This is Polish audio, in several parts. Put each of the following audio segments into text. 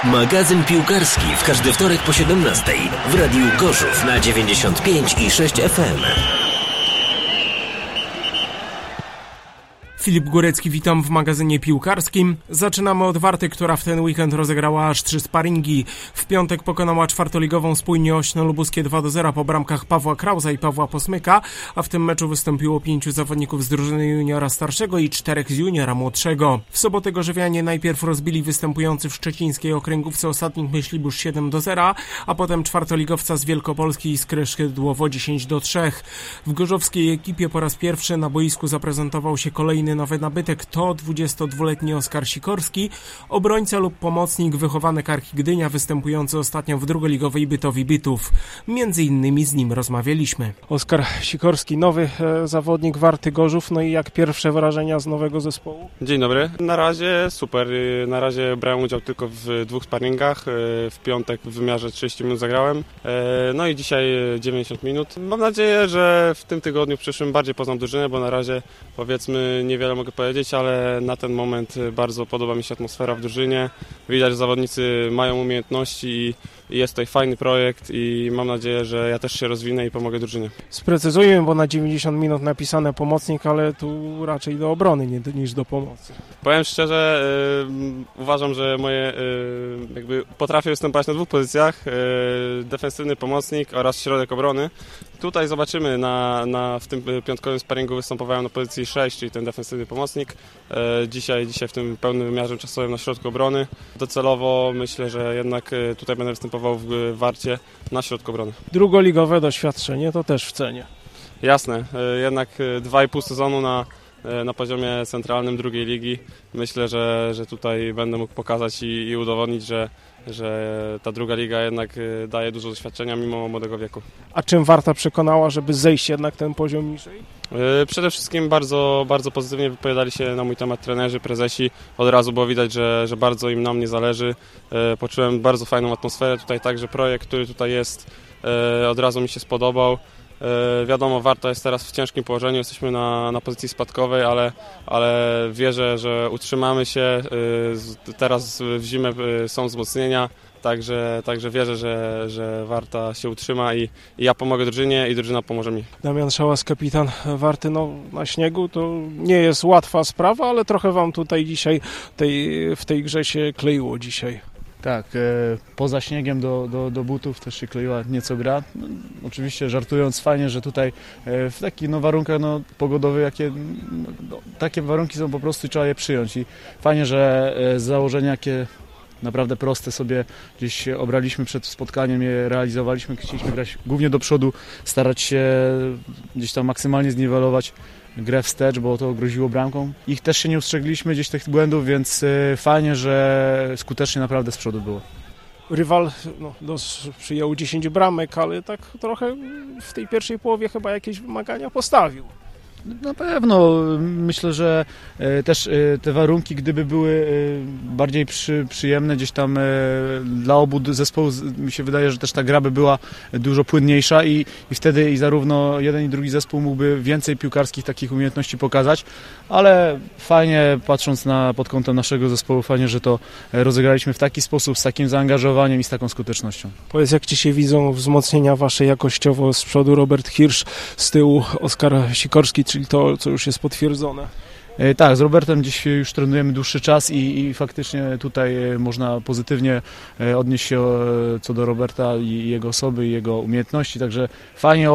Magazyn piłkarski w każdy wtorek po 17 w Radiu Gorzów na 95,6 FM. Filip Górecki, witam w magazynie piłkarskim. Zaczynamy od Warty, która w ten weekend rozegrała aż 3 sparingi. W piątek pokonała czwartoligową Spójnię Ośno Lubuskie 2-0 po bramkach Pawła Krauza i Pawła Posmyka, a w tym meczu wystąpiło 5 zawodników z drużyny juniora starszego i 4 z juniora młodszego. W sobotę gorzowianie najpierw rozbili występujący w szczecińskiej okręgówce Ostatnik Myślibórz 7-0, a potem czwartoligowca z Wielkopolski Iskry Szydłowo 10-3. W gorzowskiej ekipie po raz pierwszy na boisku zaprezentował się kolejny nowy nabytek, to 22-letni Oskar Sikorski, obrońca lub pomocnik wychowany Arki Gdynia, występujący ostatnio w drugoligowej Bytowi Bytów. Między innymi z nim rozmawialiśmy. Oskar Sikorski, nowy zawodnik Warty Gorzów, no i jak pierwsze wrażenia z nowego zespołu? Dzień dobry. Na razie super. Na razie brałem udział tylko w 2 sparingach. W piątek w wymiarze 30 minut zagrałem. No i dzisiaj 90 minut. Mam nadzieję, że w tym tygodniu, w przyszłym bardziej poznam drużynę, bo na razie powiedzmy niewiele mogę powiedzieć, ale na ten moment bardzo podoba mi się atmosfera w drużynie. Widać, że zawodnicy mają umiejętności i jest tutaj fajny projekt i mam nadzieję, że ja też się rozwinę i pomogę drużynie. Sprecyzujmy, bo na 90 minut napisane pomocnik, ale tu raczej do obrony niż do pomocy. Powiem szczerze, uważam, że potrafię występować na 2 pozycjach, defensywny pomocnik oraz środek obrony. Tutaj zobaczymy, w tym piątkowym sparingu występowałem na pozycji 6, czyli ten defensywny pomocnik. Dzisiaj w tym pełnym wymiarze czasowym na środku obrony. Docelowo myślę, że jednak tutaj będę występował w Warcie na środku obrony. Drugoligowe doświadczenie to też w cenie. Jasne, jednak 2,5 sezonu na poziomie centralnym drugiej ligi. Myślę, że tutaj będę mógł pokazać i udowodnić, że ta druga liga jednak daje dużo doświadczenia mimo młodego wieku. A czym Warta przekonała, żeby zejść jednak ten poziom niżej? Przede wszystkim bardzo, bardzo pozytywnie wypowiadali się na mój temat trenerzy, prezesi. Od razu było widać, że bardzo im na mnie zależy. Poczułem bardzo fajną atmosferę tutaj, także projekt, który tutaj jest, od razu mi się spodobał. Wiadomo, Warta jest teraz w ciężkim położeniu, jesteśmy na pozycji spadkowej, ale wierzę, że utrzymamy się. Teraz w zimę są wzmocnienia, także wierzę, że Warta się utrzyma i ja pomogę drużynie i drużyna pomoże mi. Damian Szałas, kapitan Warty, na śniegu to nie jest łatwa sprawa, ale trochę wam tutaj dzisiaj w tej grze się kleiło dzisiaj. Tak, poza śniegiem do butów też się kleiła nieco gra. No, oczywiście żartując, fajnie, że tutaj w takich warunkach pogodowych, takie warunki są po prostu, trzeba je przyjąć i fajnie, że założenia jakie naprawdę proste sobie gdzieś obraliśmy przed spotkaniem, je realizowaliśmy, chcieliśmy grać głównie do przodu, starać się gdzieś tam maksymalnie zniwelować grę wstecz, bo to groziło bramką. Ich też się nie ustrzegliśmy gdzieś tych błędów, więc fajnie, że skutecznie naprawdę z przodu było. Rywal przyjął 10 bramek, ale tak trochę w tej pierwszej połowie chyba jakieś wymagania postawił. Na pewno. Myślę, że też te warunki, gdyby były bardziej przyjemne gdzieś tam dla obu zespołów, mi się wydaje, że też ta gra by była dużo płynniejsza i wtedy i zarówno jeden i drugi zespół mógłby więcej piłkarskich takich umiejętności pokazać, ale fajnie, patrząc pod kątem naszego zespołu, fajnie, że to rozegraliśmy w taki sposób, z takim zaangażowaniem i z taką skutecznością. Powiedz, jak Ci się widzą wzmocnienia Wasze jakościowo? Z przodu Robert Hirsch, z tyłu Oskar Sikorski, czyli to, co już jest potwierdzone. Tak, z Robertem dziś już trenujemy dłuższy czas i faktycznie tutaj można pozytywnie odnieść się co do Roberta i jego osoby, i jego umiejętności, także fajnie,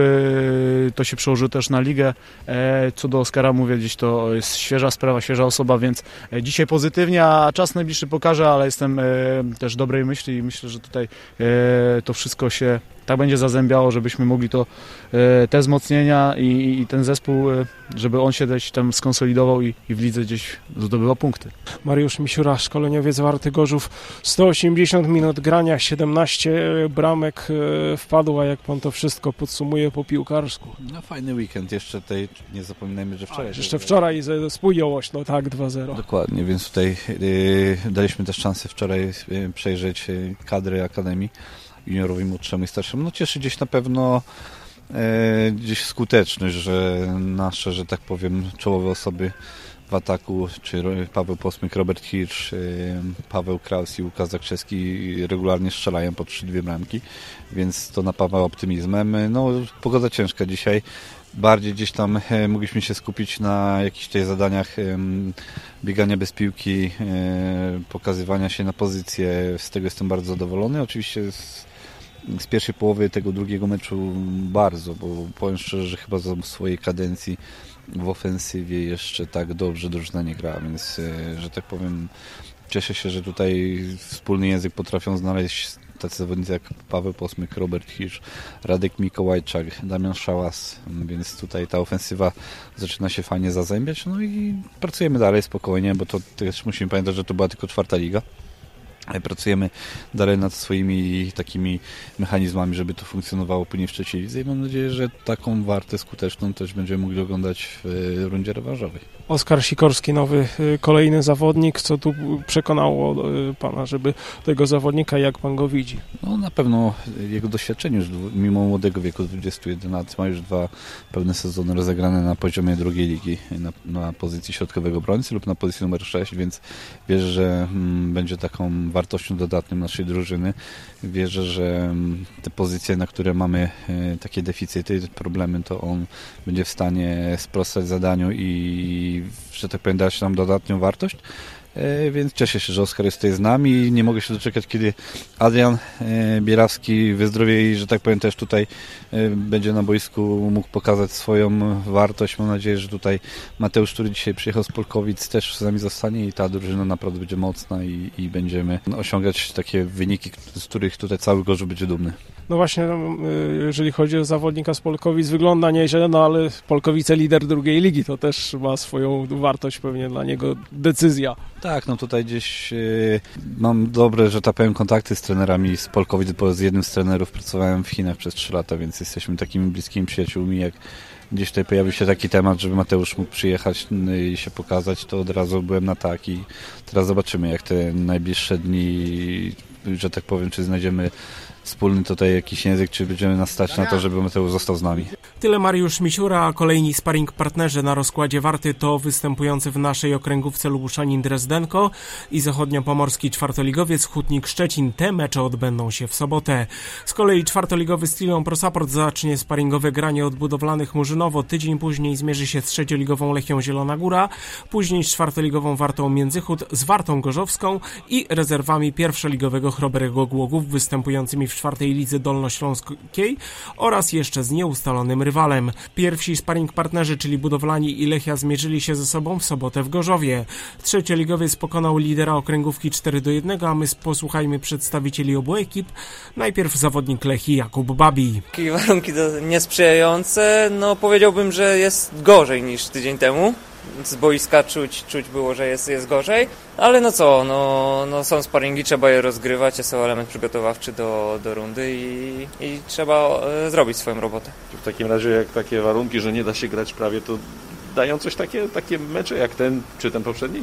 oby to się przełożyło też na ligę. Co do Oskara, mówię, gdzieś to jest świeża sprawa, świeża osoba, więc dzisiaj pozytywnie, a czas najbliższy pokaże, ale jestem też dobrej myśli i myślę, że tutaj to wszystko się tak będzie zazębiało, żebyśmy mogli te wzmocnienia i ten zespół, żeby on się gdzieś tam skonsolidował i w lidze gdzieś zdobywał punkty. Mariusz Misiura, szkoleniowiec Warty Gorzów, 180 minut grania, 17 bramek wpadła, jak pan to wszystko podsumuje po piłkarsku. Fajny weekend, jeszcze tutaj nie zapominajmy, że wczoraj. Jeszcze wczoraj ze Spójnią Ośno, tak, 2-0. Dokładnie, więc tutaj daliśmy też szansę wczoraj przejrzeć kadry Akademii juniorowi, młodszemu i starszemu. Cieszy gdzieś na pewno gdzieś skuteczność, że nasze, że tak powiem, czołowe osoby w ataku, czy Paweł Posmyk, Robert Hirsch, Paweł Kraus i Łukasz Zakrzewski regularnie strzelają po 3-2 bramki, więc to napawa optymizmem. No, pogoda ciężka dzisiaj. Bardziej gdzieś tam mogliśmy się skupić na jakichś tych zadaniach biegania bez piłki, pokazywania się na pozycję. Z tego jestem bardzo zadowolony. Oczywiście z pierwszej połowy tego drugiego meczu bardzo, bo powiem szczerze, że chyba za swojej kadencji w ofensywie jeszcze tak dobrze drużyna nie gra, więc, że tak powiem, cieszę się, że tutaj wspólny język potrafią znaleźć tacy zawodnicy jak Paweł Posmyk, Robert Hirsch, Radek Mikołajczak, Damian Szałas, więc tutaj ta ofensywa zaczyna się fajnie zazębiać, no i pracujemy dalej spokojnie, bo to też musimy pamiętać, że to była tylko 4. liga. Pracujemy dalej nad swoimi takimi mechanizmami, żeby to funkcjonowało później w 3. lidze i mam nadzieję, że taką wartę skuteczną też będziemy mogli oglądać w rundzie rewanżowej. Oskar Sikorski, nowy kolejny zawodnik. Co tu przekonało Pana, żeby tego zawodnika, jak Pan go widzi? No na pewno jego doświadczenie już mimo młodego wieku, 21 lat, ma już 2 pełne sezony rozegrane na poziomie 2. ligi, na pozycji środkowego obrońcy lub na pozycji numer 6, więc wierzę, że będzie taką wartością dodatnią naszej drużyny. Wierzę, że te pozycje, na które mamy takie deficyty, problemy, to on będzie w stanie sprostać zadaniu i, że tak powiem, dać nam dodatnią wartość. Więc cieszę się, że Oskar jest tutaj z nami i nie mogę się doczekać, kiedy Adrian Bierawski wyzdrowieje i, że tak powiem, też tutaj będzie na boisku mógł pokazać swoją wartość. Mam nadzieję, że tutaj Mateusz, który dzisiaj przyjechał z Polkowic, też z nami zostanie i ta drużyna naprawdę będzie mocna i będziemy osiągać takie wyniki, z których tutaj cały Gorzów będzie dumny. No właśnie, jeżeli chodzi o zawodnika z Polkowic, wygląda nieźle, no ale Polkowice lider 2. ligi, to też ma swoją wartość, pewnie dla niego decyzja. Tak, no tutaj gdzieś mam dobre, że tak powiem, kontakty z trenerami z Polkowic, bo z jednym z trenerów pracowałem w Chinach przez 3 lata, więc jesteśmy takimi bliskimi przyjaciółmi. Jak gdzieś tutaj pojawił się taki temat, żeby Mateusz mógł przyjechać i się pokazać, to od razu byłem na tak i teraz zobaczymy, jak te najbliższe dni, że tak powiem, czy znajdziemy wspólny tutaj jakiś język, czy będziemy nas stać na to, żeby Mateusz został z nami. Tyle Mariusz Misiura, a kolejni sparring partnerzy na rozkładzie Warty to występujący w naszej okręgówce Lubuszanin Drezdenko i zachodniopomorski 4-ligowiec Hutnik Szczecin. Te mecze odbędą się w sobotę. Z kolei 4-ligowy Stylion Pro Support zacznie sparingowe granie od budowlanych Murzynowo. Tydzień później zmierzy się z 3-ligową Lechią Zielona Góra, później z 4-ligową Wartą Międzychód, z Wartą Gorzowską i rezerwami 1-ligowego Chrobrego Głogów występującymi w 4. lidze dolnośląskiej oraz jeszcze z nieustalonym rywalem. Pierwsi sparring partnerzy, czyli Budowlani i Lechia, zmierzyli się ze sobą w sobotę w Gorzowie. 3-ligowiec pokonał lidera okręgówki 4-1, a my posłuchajmy przedstawicieli obu ekip. Najpierw zawodnik Lechii Jakub Babi. Warunki niesprzyjające, no powiedziałbym, że jest gorzej niż tydzień temu. Z boiska czuć było, że jest gorzej, ale no co, no są sparingi, trzeba je rozgrywać, jest to element przygotowawczy do rundy i trzeba zrobić swoją robotę. W takim razie, jak takie warunki, że nie da się grać prawie, to dają coś takie mecze jak ten czy ten poprzedni?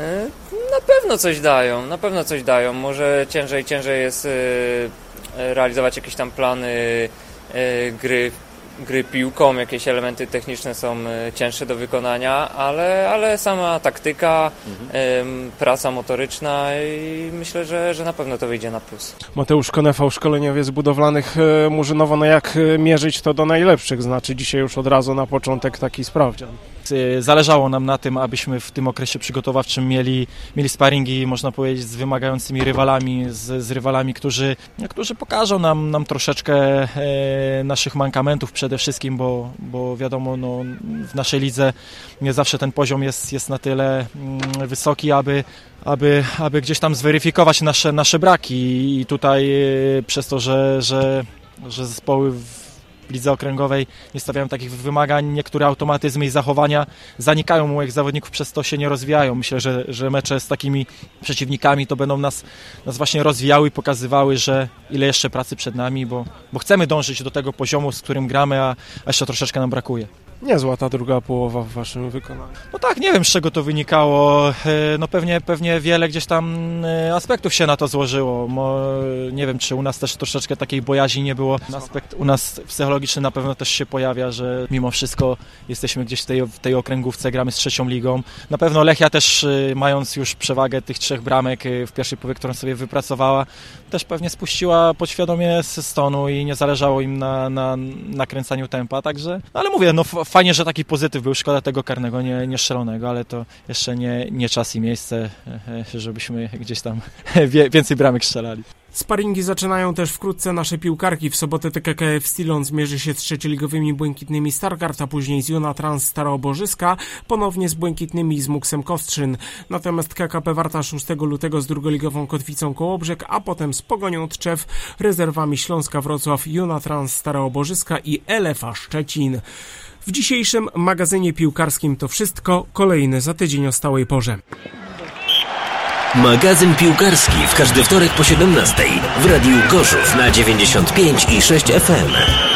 Na pewno coś dają, może ciężej jest realizować jakieś tam plany gry piłką, jakieś elementy techniczne są cięższe do wykonania, ale sama taktyka, praca motoryczna i myślę, że na pewno to wyjdzie na plus. Mateusz Konefał, szkoleniowiec budowlanych Murzynowo, no jak mierzyć to do najlepszych? Znaczy dzisiaj już od razu na początek taki sprawdzian. Zależało nam na tym, abyśmy w tym okresie przygotowawczym mieli sparingi, można powiedzieć, z wymagającymi rywalami, z rywalami, którzy pokażą nam troszeczkę naszych mankamentów przede wszystkim, bo wiadomo, no, w naszej lidze nie zawsze ten poziom jest na tyle wysoki, aby gdzieś tam zweryfikować nasze braki i tutaj przez to, że zespoły w lidze okręgowej nie stawiają takich wymagań, niektóre automatyzmy i zachowania zanikają u moich zawodników, przez to się nie rozwijają. Myślę, że mecze z takimi przeciwnikami to będą nas właśnie rozwijały i pokazywały, że ile jeszcze pracy przed nami, bo chcemy dążyć do tego poziomu, z którym gramy, a jeszcze troszeczkę nam brakuje. Niezła ta druga połowa w waszym wykonaniu. No tak, nie wiem z czego to wynikało, no pewnie wiele gdzieś tam aspektów się na to złożyło, nie wiem czy u nas też troszeczkę takiej bojaźni nie było, aspekt u nas psychologiczny na pewno też się pojawia, że mimo wszystko jesteśmy gdzieś w tej okręgówce, gramy z trzecią ligą, na pewno Lechia też mając już przewagę tych 3 bramek w pierwszej połowie, którą sobie wypracowała, też pewnie spuściła podświadomie z tonu i nie zależało im na nakręcaniu tempa, także, ale mówię, no fajnie, że taki pozytyw był, szkoda tego karnego, nie strzelonego, ale to jeszcze nie czas i miejsce, żebyśmy gdzieś tam więcej bramek strzelali. Sparingi zaczynają też wkrótce nasze piłkarki. W sobotę TKKF Stilon zmierzy się z trzecioligowymi Błękitnymi Stargard, a później z Junatrans Starobożyska, ponownie z Błękitnymi z Muksem Kostrzyn. Natomiast KKP Warta 6 lutego z drugoligową Kotwicą Kołobrzeg, a potem z Pogonią Tczew, Rezerwami Śląska Wrocław, Junatrans Starobożyska i LFA Szczecin. W dzisiejszym magazynie piłkarskim to wszystko. Kolejny za tydzień o stałej porze. Magazyn piłkarski w każdy wtorek po 17:00 w Radiu Gorzów na 95,6 FM.